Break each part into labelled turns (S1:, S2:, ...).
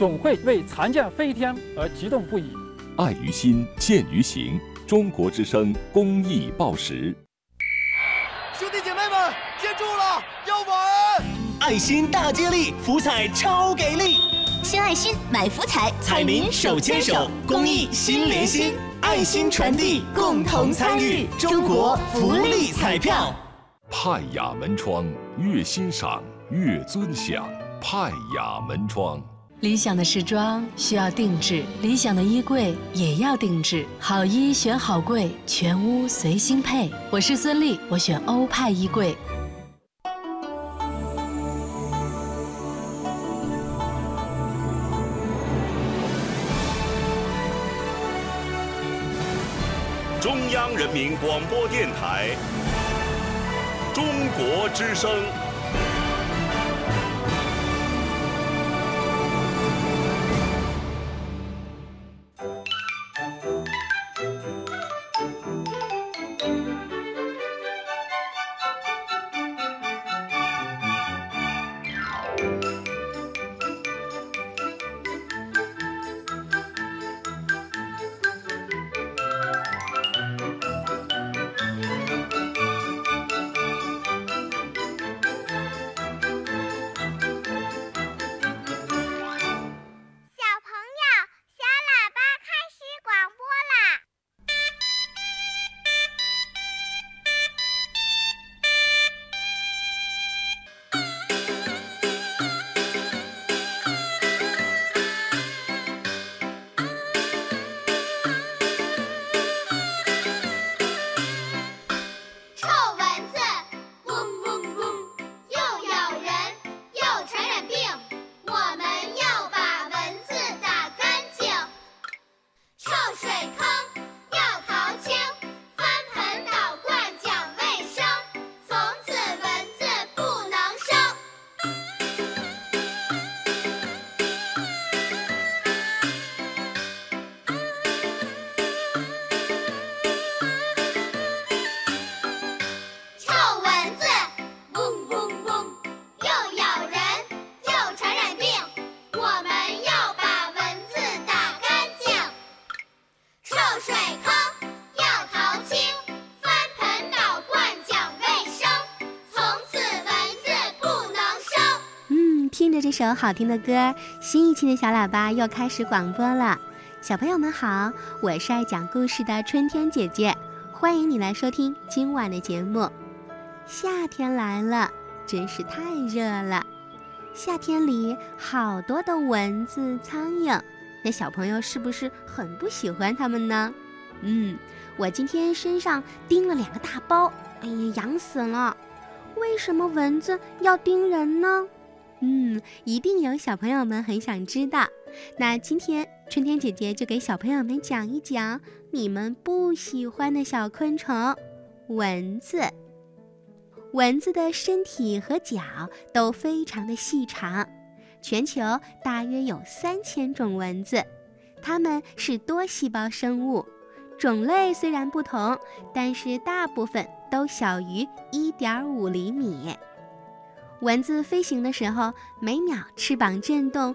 S1: 总会为残健飞天而激动不已。
S2: 爱于心，见于行。中国之声公益报时。
S3: 兄弟姐妹们，接住了，要玩！
S4: 爱心大接力，福彩超给力！
S5: 献爱心，买福彩，
S4: 彩民手牵手，公益心连心，爱心传递，共同参与，中国福利彩票。
S2: 派雅门窗，越欣赏越尊享。派雅门窗。
S6: 理想的时装需要定制，理想的衣柜也要定制。好衣选好柜，全屋随心配。我是孙俪，我选欧派衣柜。
S7: 中央人民广播电台，中国之声。
S8: 听着这首好听的歌，新一期的小喇叭又开始广播了。小朋友们好，我是爱讲故事的春天姐姐，欢迎你来收听今晚的节目。夏天来了，真是太热了。夏天里好多的蚊子、苍蝇，那小朋友是不是很不喜欢它们呢？我今天身上叮了2个大包，哎呀，痒死了。为什么蚊子要叮人呢？一定有小朋友们很想知道。那今天春天姐姐就给小朋友们讲一讲你们不喜欢的小昆虫——蚊子。蚊子的身体和脚都非常的细长，全球大约有3000种蚊子，它们是多细胞生物，种类虽然不同，但是大部分都小于1.5厘米。蚊子飞行的时候，每秒翅膀震动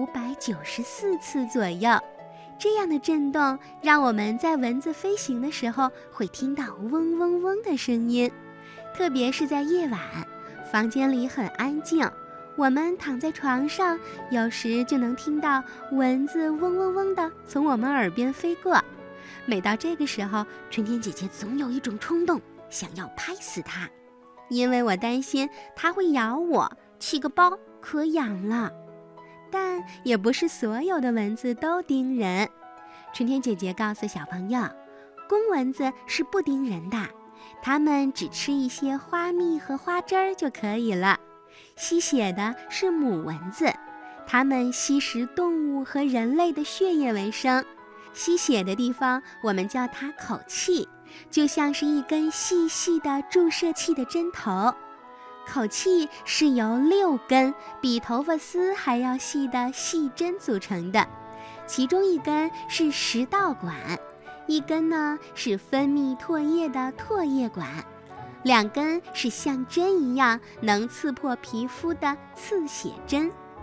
S8: 594次左右，这样的震动让我们在蚊子飞行的时候会听到嗡嗡嗡的声音。特别是在夜晚，房间里很安静，我们躺在床上，有时就能听到蚊子嗡嗡嗡地从我们耳边飞过。每到这个时候，春天姐姐总有一种冲动，想要拍死它，因为我担心它会咬我，起个包可痒了。但也不是所有的蚊子都叮人。春天姐姐告诉小朋友，公蚊子是不叮人的，它们只吃一些花蜜和花汁儿就可以了。吸血的是母蚊子，它们吸食动物和人类的血液为生。吸血的地方我们叫它口器，就像是一根细细的注射器的针头。口器是由6根比头发丝还要细的细针组成的，其中一根是食道管，一根呢是分泌唾液的唾液管，2根是像针一样能刺破皮肤的刺血针。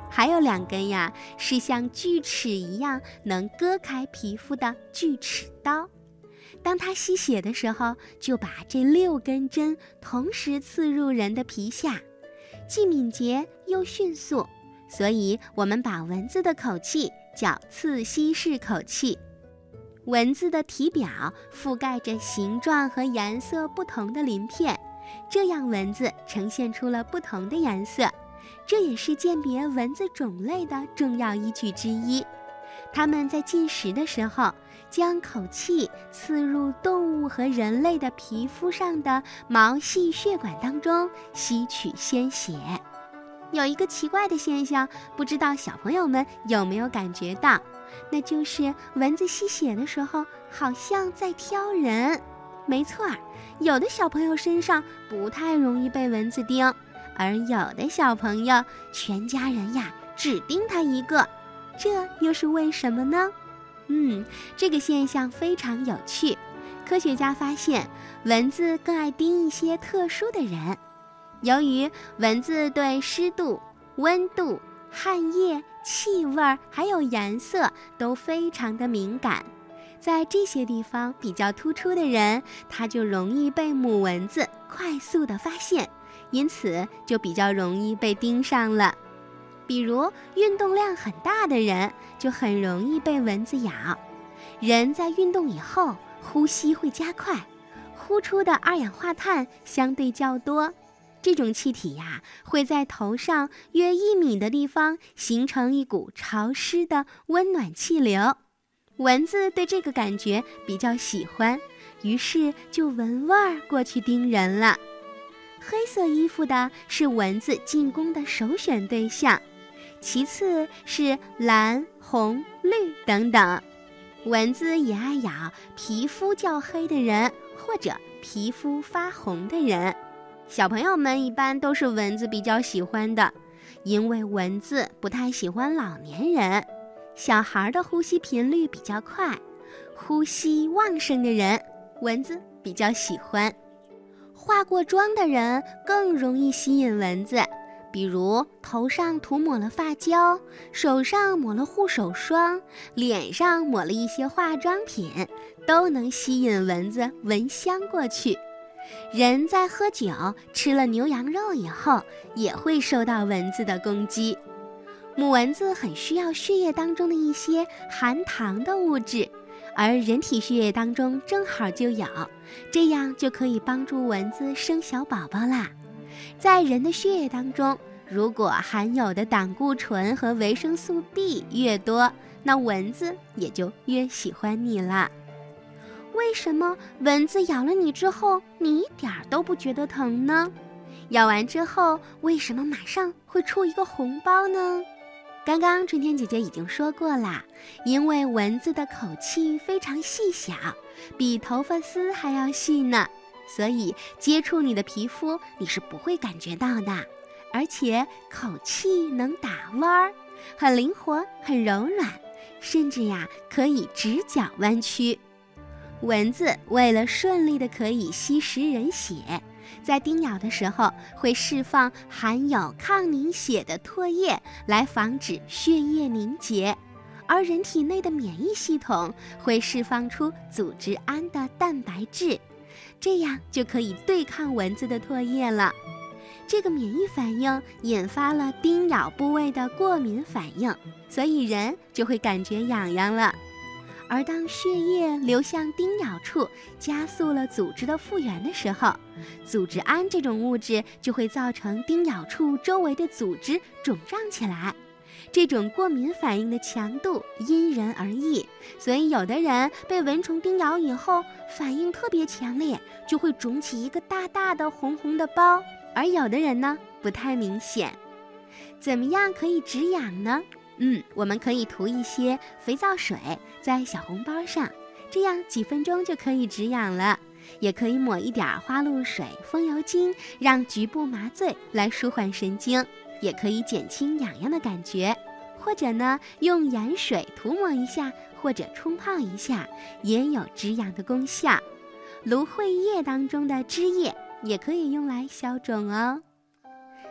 S8: 还有2根呀，是像锯齿一样能割开皮肤的锯齿刀。当它吸血的时候，就把这6根针同时刺入人的皮下，既敏捷又迅速，所以我们把蚊子的口气叫刺吸式口气。蚊子的体表覆盖着形状和颜色不同的鳞片，这样蚊子呈现出了不同的颜色，这也是鉴别蚊子种类的重要依据之一。它们在进食的时候，将口气刺入动物和人类的皮肤上的毛细血管当中，吸取鲜血。有一个奇怪的现象，不知道小朋友们有没有感觉到，那就是蚊子吸血的时候好像在挑人。没错，有的小朋友身上不太容易被蚊子叮，而有的小朋友全家人呀只叮他一个，这又是为什么呢？这个现象非常有趣。科学家发现，蚊子更爱叮一些特殊的人。由于蚊子对湿度、温度、汗液、气味还有颜色都非常的敏感，在这些地方比较突出的人，他就容易被母蚊子快速的发现，因此就比较容易被叮上了。比如运动量很大的人就很容易被蚊子咬。人在运动以后呼吸会加快，呼出的二氧化碳相对较多，这种气体呀会在头上约1米的地方形成一股潮湿的温暖气流。蚊子对这个感觉比较喜欢，于是就闻味儿过去叮人了。黑色衣服的是蚊子进攻的首选对象，其次是蓝、红、绿等等。蚊子也爱咬皮肤较黑的人或者皮肤发红的人。小朋友们一般都是蚊子比较喜欢的，因为蚊子不太喜欢老年人。小孩的呼吸频率比较快，呼吸旺盛的人蚊子比较喜欢。化过妆的人更容易吸引蚊子，比如头上涂抹了发胶，手上抹了护手霜，脸上抹了一些化妆品，都能吸引蚊子闻香过去。人在喝酒吃了牛羊肉以后，也会受到蚊子的攻击。母蚊子很需要血液当中的一些含糖的物质，而人体血液当中正好就有，这样就可以帮助蚊子生小宝宝啦。在人的血液当中，如果含有的胆固醇和维生素 B 越多，那蚊子也就越喜欢你了。为什么蚊子咬了你之后，你一点都不觉得疼呢？咬完之后，为什么马上会出一个红包呢？刚刚春天姐姐已经说过啦，因为蚊子的口气非常细小，比头发丝还要细呢，所以接触你的皮肤你是不会感觉到的。而且口气能打弯儿，很灵活，很柔软，甚至呀可以直角弯曲。蚊子为了顺利的可以吸食人血，在叮咬的时候会释放含有抗凝血的唾液来防止血液凝结，而人体内的免疫系统会释放出组织胺的蛋白质，这样就可以对抗蚊子的唾液了。这个免疫反应引发了叮咬部位的过敏反应，所以人就会感觉痒痒了。而当血液流向叮咬处，加速了组织的复原的时候，组织胺这种物质就会造成叮咬处周围的组织肿胀起来。这种过敏反应的强度因人而异，所以有的人被蚊虫叮咬以后反应特别强烈，就会肿起一个大大的红红的包，而有的人呢不太明显。怎么样可以止痒呢？我们可以涂一些肥皂水在小红包上，这样几分钟就可以止痒了。也可以抹一点花露水、风油精，让局部麻醉来舒缓神经，也可以减轻痒痒的感觉。或者呢，用盐水涂抹一下，或者冲泡一下，也有止痒的功效。芦荟叶当中的汁液也可以用来消肿哦。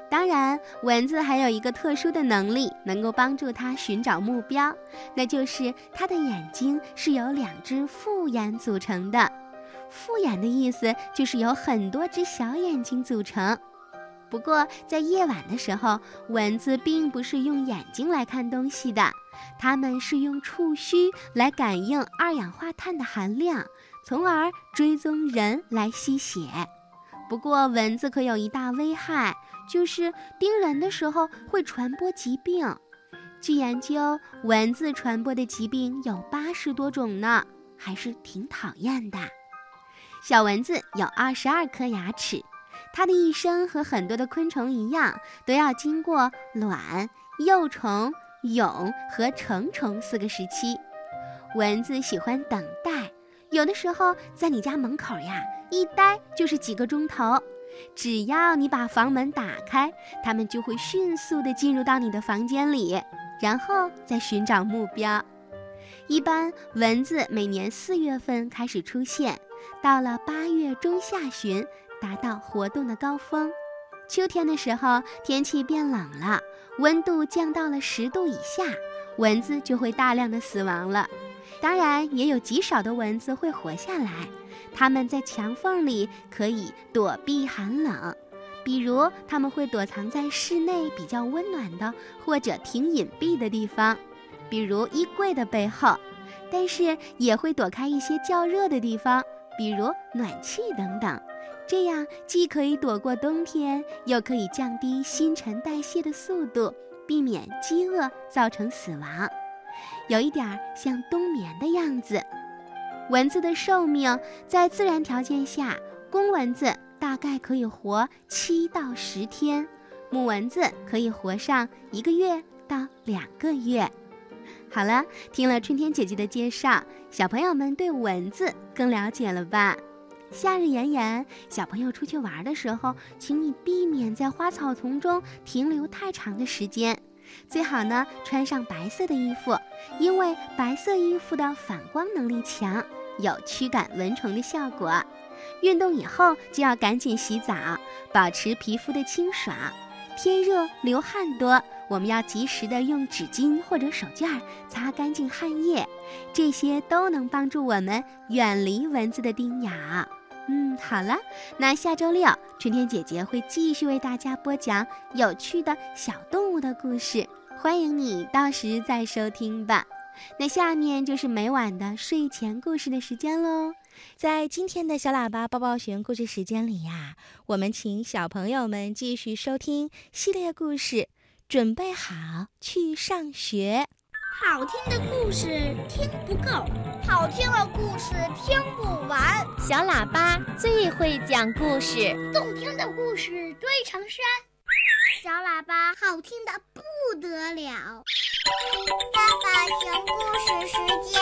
S8: 当然，蚊子还有一个特殊的能力，能够帮助它寻找目标，那就是它的眼睛是由2只复眼组成的。复眼的意思就是由很多只小眼睛组成。不过在夜晚的时候，蚊子并不是用眼睛来看东西的，它们是用触须来感应二氧化碳的含量，从而追踪人来吸血。不过蚊子可有一大危害，就是叮人的时候会传播疾病。据研究，蚊子传播的疾病有80多种呢，还是挺讨厌的。小蚊子有22颗牙齿，它的一生和很多的昆虫一样，都要经过卵、幼虫、蛹和成虫4个时期。蚊子喜欢等待，有的时候在你家门口呀，一待就是几个钟头。只要你把房门打开，它们就会迅速地进入到你的房间里，然后再寻找目标。一般蚊子每年4月份开始出现，到了8月中下旬达到活动的高峰。秋天的时候，天气变冷了，温度降到了10度以下，蚊子就会大量的死亡了。当然，也有极少的蚊子会活下来，它们在墙缝里可以躲避寒冷，比如它们会躲藏在室内比较温暖的或者挺隐蔽的地方，比如衣柜的背后，但是也会躲开一些较热的地方，比如暖气等等。这样既可以躲过冬天，又可以降低新陈代谢的速度，避免饥饿造成死亡，有一点像冬眠的样子。蚊子的寿命在自然条件下，公蚊子大概可以活7到10天，母蚊子可以活上1个月到2个月。好了，听了春天姐姐的介绍，小朋友们对蚊子更了解了吧？夏日炎炎，小朋友出去玩的时候，请你避免在花草丛中停留太长的时间，最好呢穿上白色的衣服，因为白色衣服的反光能力强，有驱赶蚊虫的效果。运动以后就要赶紧洗澡，保持皮肤的清爽。天热流汗多，我们要及时的用纸巾或者手绢擦干净汗液，这些都能帮助我们远离蚊子的叮咬。好了，那下周6，春天姐姐会继续为大家播讲有趣的小动物的故事，欢迎你到时再收听吧。那下面就是每晚的睡前故事的时间喽。在今天的小喇叭抱抱熊故事时间里呀，我们请小朋友们继续收听系列故事，准备好去上学。
S9: 好听的故事听不够，好听的故事听不完。
S5: 小喇叭最会讲故事，
S9: 动听的故事堆成山。小喇叭好听的不得了。抱抱熊故事时间。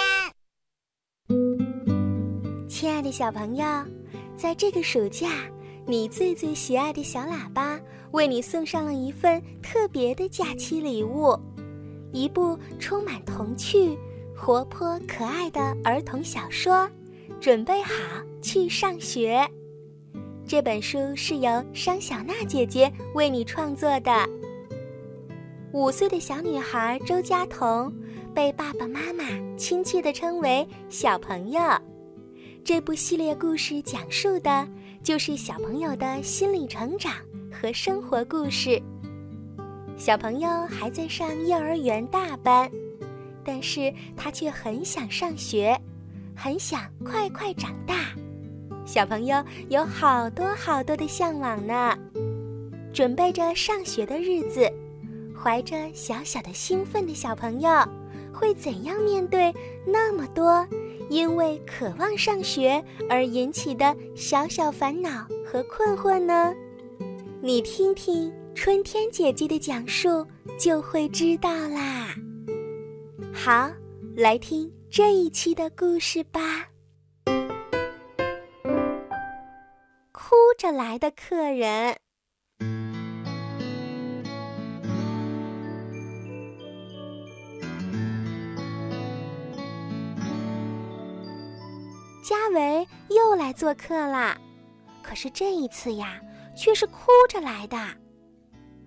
S8: 亲爱的小朋友，在这个暑假，你最喜爱的小喇叭为你送上了一份特别的假期礼物，一部充满童趣、活泼可爱的儿童小说，准备好去上学。这本书是由商小娜姐姐为你创作的。5岁的小女孩周佳彤被爸爸妈妈亲切地称为小朋友。这部系列故事讲述的就是小朋友的心理成长和生活故事。小朋友还在上幼儿园大班，但是他却很想上学，很想快长大。小朋友有好多的向往呢。准备着上学的日子，怀着小的兴奋的小朋友会怎样面对那么多因为渴望上学而引起的小烦恼和困惑呢？你听听春天姐姐的讲述就会知道啦。好，来听这一期的故事吧。哭着来的客人。嘉维又来做客啦，可是这一次呀，却是哭着来的。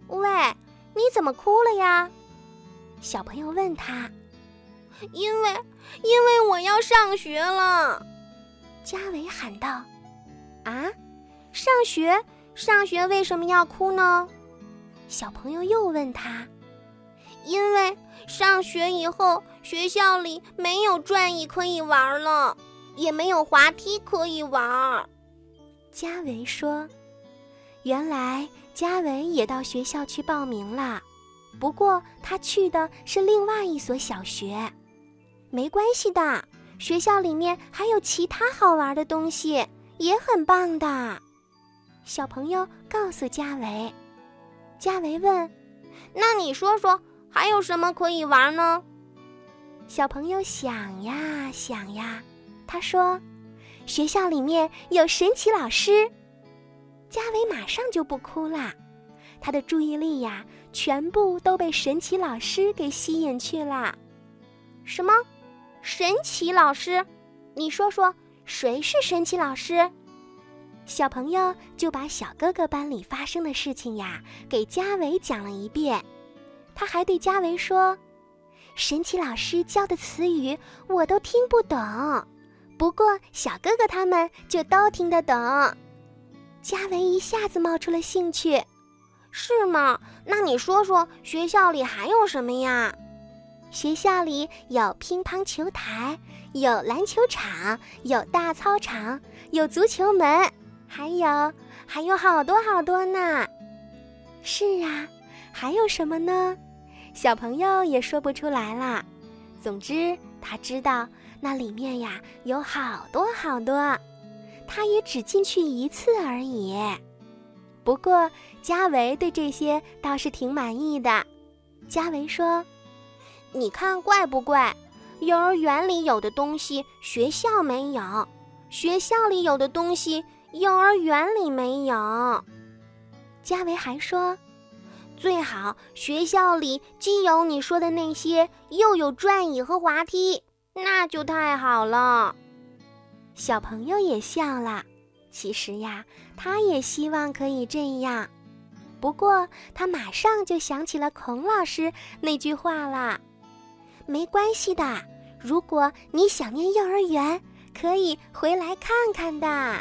S8: 喂，你怎么哭了呀？小朋友问他。因为我要上学了，嘉伟喊道。啊，上学为什么要哭呢？小朋友又问他。因为上学以后，学校里没有转椅可以玩了，也没有滑梯可以玩。嘉伟说。原来嘉伟也到学校去报名了，不过他去的是另外一所小学。没关系的，学校里面还有其他好玩的东西，也很棒的。小朋友告诉嘉伟。嘉伟问，那你说说还有什么可以玩呢？小朋友想呀想呀，他说，学校里面有神奇老师。嘉伟马上就不哭了，他的注意力呀，全部都被神奇老师给吸引去了。什么？神奇老师？你说说，谁是神奇老师？小朋友就把小哥哥班里发生的事情呀，给嘉伟讲了一遍。他还对嘉伟说，神奇老师教的词语我都听不懂，不过小哥哥他们就都听得懂。嘉伟一下子冒出了兴趣。是吗？那你说说学校里还有什么呀？学校里有乒乓球台，有篮球场，有大操场，有足球门，还有好多好多呢。是啊，还有什么呢？小朋友也说不出来了。总之他知道那里面呀有好多好多，他也只进去一次而已。不过嘉伟对这些倒是挺满意的。嘉伟说，你看怪不怪？幼儿园里有的东西学校没有，学校里有的东西幼儿园里没有。嘉伟还说，最好学校里既有你说的那些，又有转椅和滑梯，那就太好了。小朋友也笑了。其实呀，他也希望可以这样，不过他马上就想起了孔老师那句话了。没关系的，如果你想念幼儿园，可以回来看看的。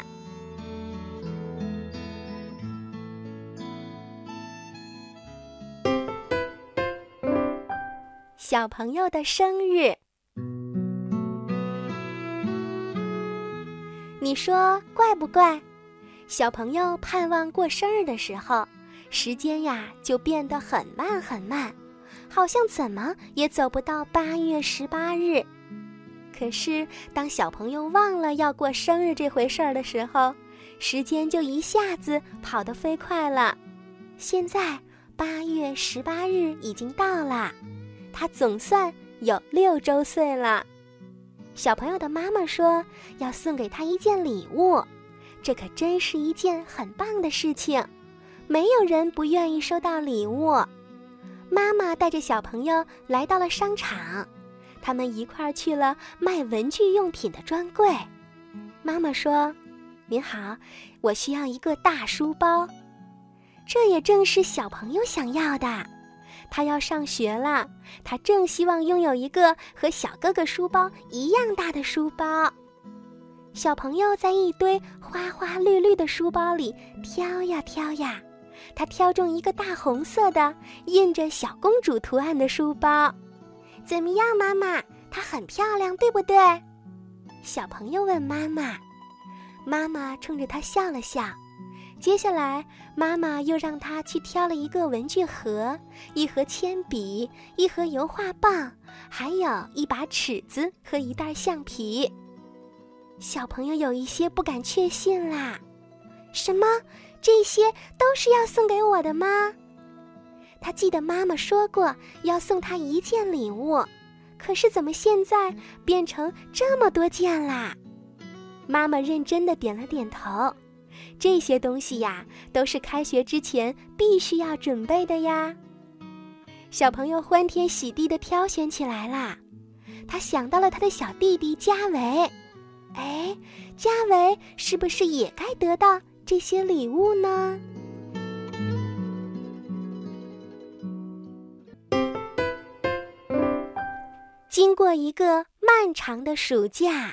S8: 小朋友的生日，你说怪不怪？小朋友盼望过生日的时候，时间呀就变得很慢很慢，好像怎么也走不到8月18日。可是当小朋友忘了要过生日这回事儿的时候，时间就一下子跑得飞快了。现在8月18日已经到了，他总算有6周岁了。小朋友的妈妈说要送给他一件礼物，这可真是一件很棒的事情，没有人不愿意收到礼物。妈妈带着小朋友来到了商场，他们一块儿去了卖文具用品的专柜。妈妈说，您好，我需要一个大书包。这也正是小朋友想要的，他要上学了，他正希望拥有一个和小哥哥书包一样大的书包。小朋友在一堆花花绿绿的书包里挑呀挑呀，他挑中一个大红色的印着小公主图案的书包。怎么样，妈妈？它很漂亮，对不对？小朋友问妈妈。妈妈冲着他笑了笑。接下来妈妈又让他去挑了一个文具盒，一盒铅笔，一盒油画棒，还有一把尺子和一袋橡皮。小朋友有一些不敢确信啦。什么？这些都是要送给我的吗？他记得妈妈说过要送他一件礼物，可是怎么现在变成这么多件啦？妈妈认真地点了点头。这些东西呀，都是开学之前必须要准备的呀。小朋友欢天喜地地挑选起来啦。他想到了他的小弟弟嘉伟，哎，嘉伟是不是也该得到这些礼物呢？ 经过一个漫长的暑假。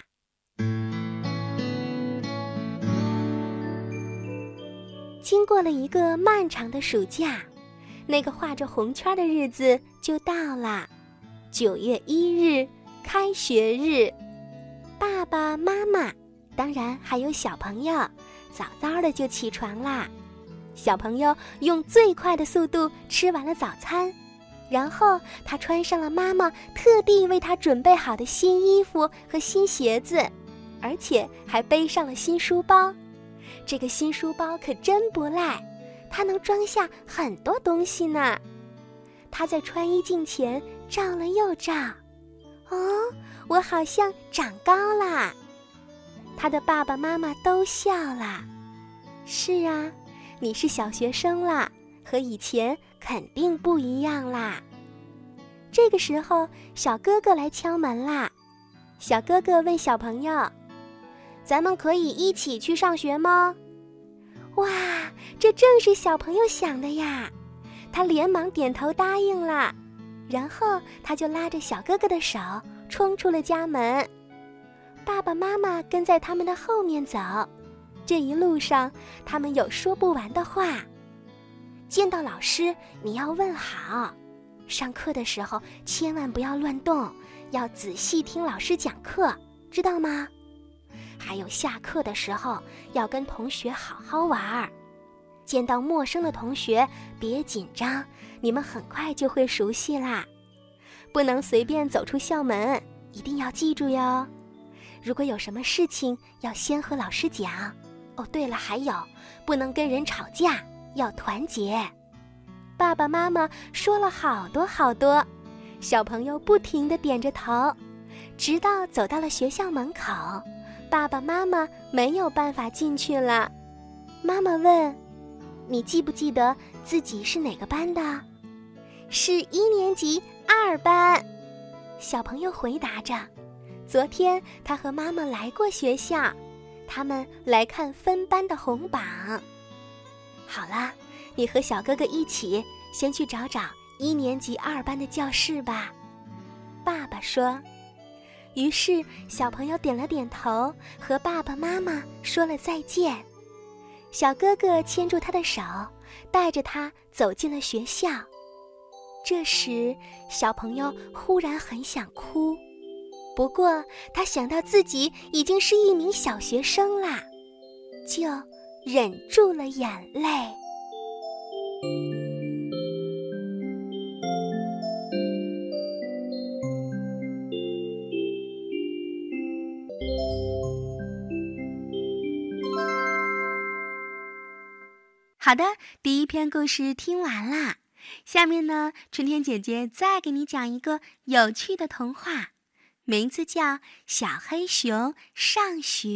S8: 经过了一个漫长的暑假，那个画着红圈的日子就到了。9月1日，开学日。爸爸妈妈，当然还有小朋友，早早的就起床啦。小朋友用最快的速度吃完了早餐，然后他穿上了妈妈特地为他准备好的新衣服和新鞋子，而且还背上了新书包。这个新书包可真不赖，它能装下很多东西呢。他在穿衣镜前照了又照，哦，我好像长高啦。他的爸爸妈妈都笑了。是啊，你是小学生啦，和以前肯定不一样啦。这个时候，小哥哥来敲门啦。小哥哥问小朋友：“咱们可以一起去上学吗？”哇，这正是小朋友想的呀！他连忙点头答应了，然后他就拉着小哥哥的手冲出了家门。爸爸妈妈跟在他们的后面走，这一路上他们有说不完的话。见到老师你要问好，上课的时候千万不要乱动，要仔细听老师讲课，知道吗？还有下课的时候要跟同学好好玩，见到陌生的同学别紧张，你们很快就会熟悉啦。不能随便走出校门，一定要记住哟。如果有什么事情要先和老师讲。哦，对了，还有不能跟人吵架，要团结。爸爸妈妈说了好多好多，小朋友不停地点着头，直到走到了学校门口，爸爸妈妈没有办法进去了。妈妈问：“你记不记得自己是哪个班的？”“是1年级2班。”小朋友回答着。昨天他和妈妈来过学校，他们来看分班的红榜。好了，你和小哥哥一起先去找找1年级2班的教室吧。爸爸说。于是小朋友点了点头，和爸爸妈妈说了再见。小哥哥牵住他的手，带着他走进了学校。这时小朋友忽然很想哭，不过他想到自己已经是一名小学生啦，就忍住了眼泪。好的，第一篇故事听完啦。下面呢，春天姐姐再给你讲一个有趣的童话，名字叫《小黑熊上学》。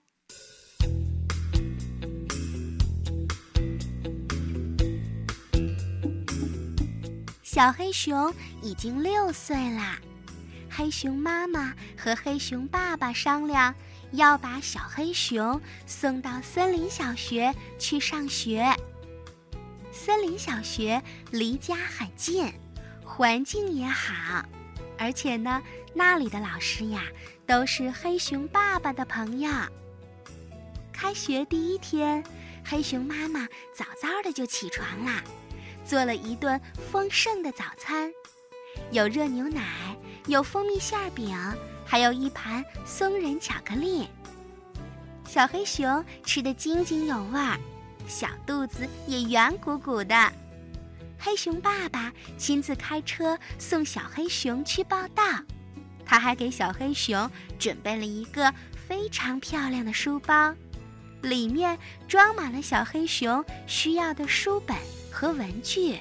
S8: 小黑熊已经6岁啦，黑熊妈妈和黑熊爸爸商量，要把小黑熊送到森林小学去上学。森林小学离家很近，环境也好，而且呢，那里的老师呀，都是黑熊爸爸的朋友。开学第1天，黑熊妈妈早早的就起床啦，做了一顿丰盛的早餐，有热牛奶，有蜂蜜馅饼，还有一盘松仁巧克力。小黑熊吃得津津有味儿，小肚子也圆鼓鼓的。黑熊爸爸亲自开车送小黑熊去报到，他还给小黑熊准备了一个非常漂亮的书包，里面装满了小黑熊需要的书本和文具。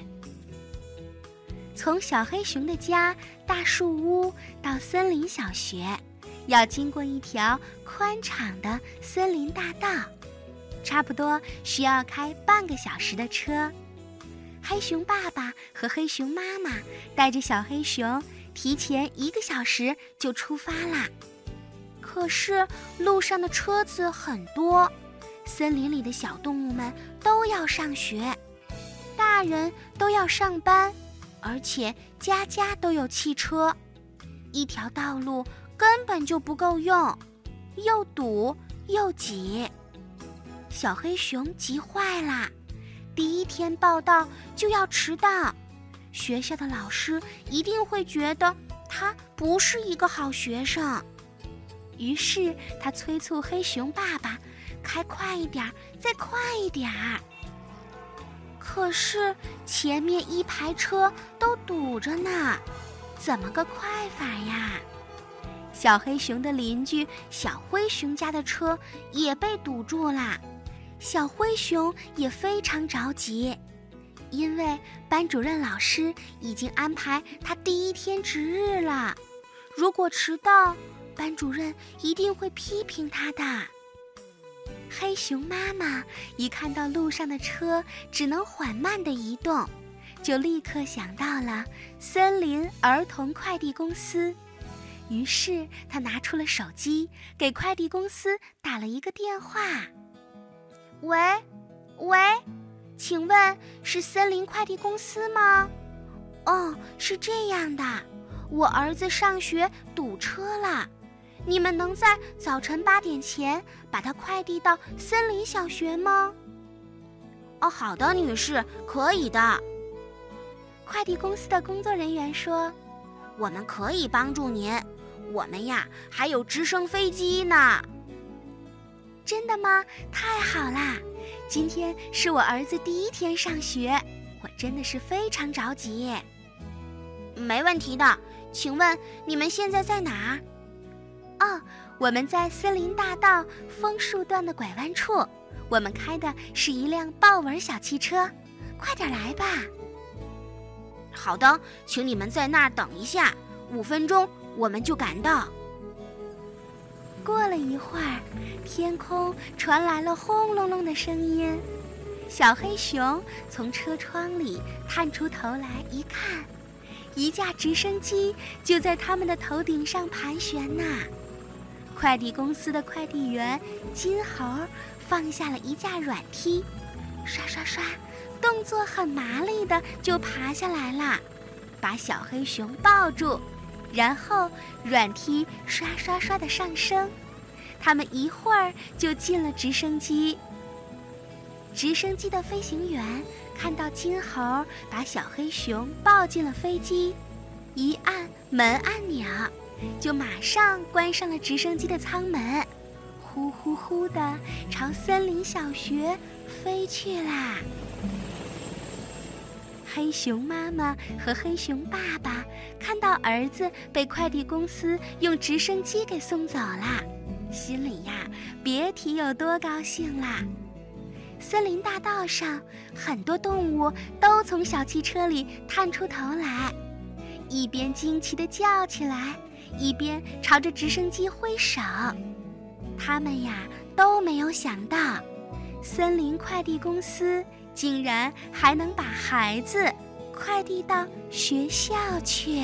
S8: 从小黑熊的家大树屋到森林小学，要经过一条宽敞的森林大道，差不多需要开半个小时的车。黑熊爸爸和黑熊妈妈带着小黑熊提前1个小时就出发啦。可是路上的车子很多，森林里的小动物们都要上学，大人都要上班，而且家家都有汽车。 一条道路根本就不够用，又堵又挤。小黑熊急坏了，第一天报到就要迟到，学校的老师一定会觉得他不是一个好学生。于是他催促黑熊爸爸开快一点，再快一点。可是前面一排车都堵着呢，怎么个快法呀？小黑熊的邻居小灰熊家的车也被堵住了，小灰熊也非常着急，因为班主任老师已经安排他第一天值日了，如果迟到，班主任一定会批评他的。黑熊妈妈一看到路上的车只能缓慢地移动，就立刻想到了森林儿童快递公司。于是她拿出了手机，给快递公司打了一个电话。喂，请问是森林快递公司吗？哦，是这样的，我儿子上学堵车了，你们能在早晨8点前把他快递到森林小学吗？哦，好的，女士，可以的。快递公司的工作人员说，我们可以帮助您，我们呀还有直升飞机呢。真的吗？太好啦！今天是我儿子第一天上学，我真的是非常着急。没问题的，请问你们现在在哪儿？哦，我们在森林大道枫树段的拐弯处，我们开的是一辆豹纹小汽车，快点来吧。好的，请你们在那儿等一下，5分钟我们就赶到。过了一会儿，天空传来了轰隆隆的声音，小黑熊从车窗里探出头来一看，一架直升机就在他们的头顶上盘旋呢。快递公司的快递员金猴放下了一架软梯，刷刷刷，动作很麻利的就爬下来了，把小黑熊抱住，然后软梯刷刷刷的上升，他们一会儿就进了直升机。直升机的飞行员看到金猴把小黑熊抱进了飞机，一按门按钮，就马上关上了直升机的舱门，呼呼呼地朝森林小学飞去啦。黑熊妈妈和黑熊爸爸看到儿子被快递公司用直升机给送走了，心里呀别提有多高兴啦。森林大道上很多动物都从小汽车里探出头来，一边惊奇地叫起来，一边朝着直升机挥手。他们呀都没有想到，森林快递公司竟然还能把孩子快递到学校去。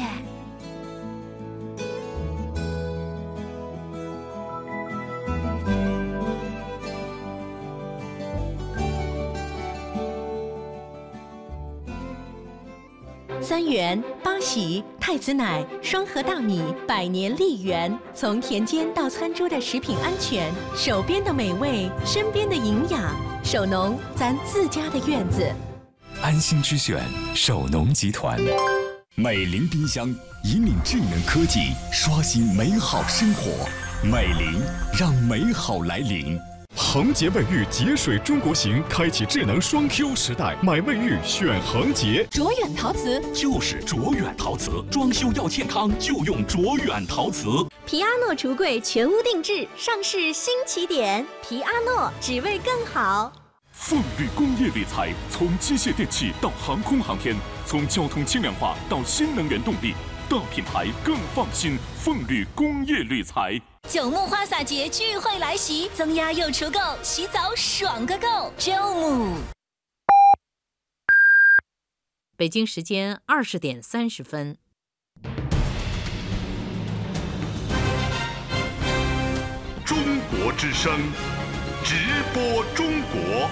S10: 3元、8喜、太子奶、双核大米、百年丽源，从田间到餐桌的食品安全，手边的美味，身边的营养，手农咱自家的院子。
S11: 安心之选，手农集团。
S2: 美菱冰箱引领智能科技，刷新美好生活。美菱让美好来临。
S12: 恒洁卫浴节水中国行，开启智能双 Q 时代，买卫浴选恒洁。
S10: 卓远陶瓷
S2: 就是卓远陶瓷，装修要健康就用卓远陶瓷。
S10: 皮阿诺橱柜全屋定制，上市新起点，皮阿诺只为更好。
S12: 凤绿工业铝材，从机械电器到航空航天，从交通轻量化到新能源动力，大品牌更放心。凤绿工业铝材。
S13: 九牧花洒节聚会来袭，增压又除垢，洗澡爽个够。九牧。
S14: 北京时间20点30分。
S7: 中国之声，直播中国。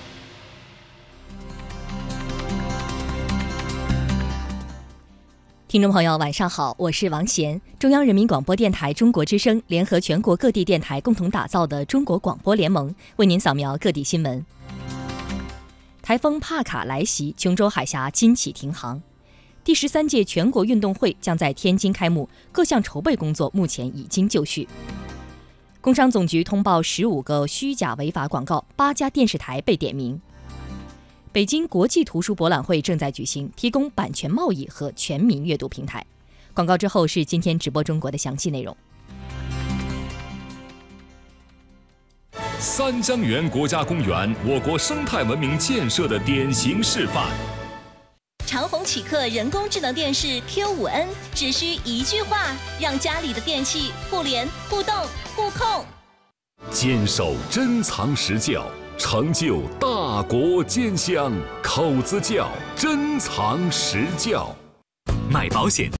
S14: 听
S15: 听众朋友，晚上好，我是王贤。中央人民广播电台中国之声联合全国各地电台共同打造的中国广播联盟，为您扫描各地新闻。台风帕卡来袭，琼州海峡今起停航。第13届全国运动会将在天津开幕，各项筹备工作目前已经就绪。工商总局通报15个虚假违法广告，8家电视台被点名。北京国际图书博览会正在举行，提供版权贸易和全民阅读平台。广告之后是今天直播中国的详细内容。
S16: 三江源国家公园，我国生态文明建设的典型示范。
S13: 长虹启客人工智能电视 Q5N， 只需一句话，让家里的电器互联、互动、互控。
S16: 坚守珍藏实教，成就大国坚乡，口子窖珍藏实教。
S11: 买保险